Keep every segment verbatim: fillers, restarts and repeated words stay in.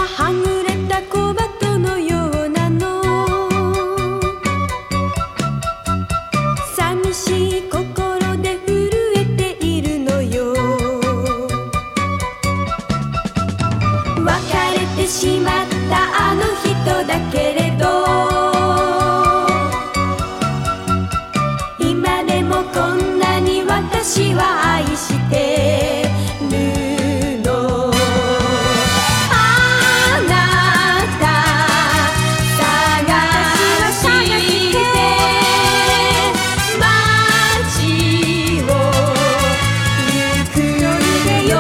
はぐれた小鳩のようなの。寂しい心で震えているのよ。別れてしまったあの人だけれど、今でもこんなに私は愛してるの。あなた探して街を行くよ。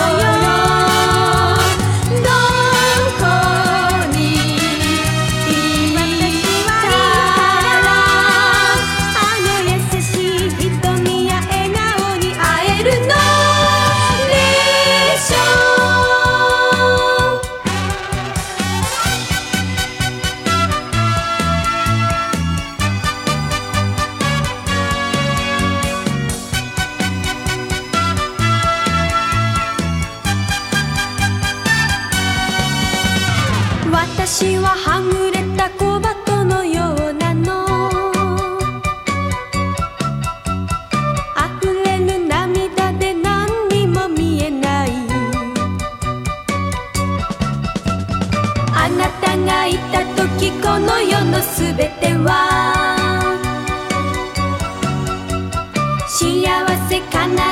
どこにいたらあの優しい瞳や笑顔に会えるのでしょう。私ははぐれた小鳩のようなの。溢れる涙で何にも見えない。あなたがいた時この世のすべては幸せかな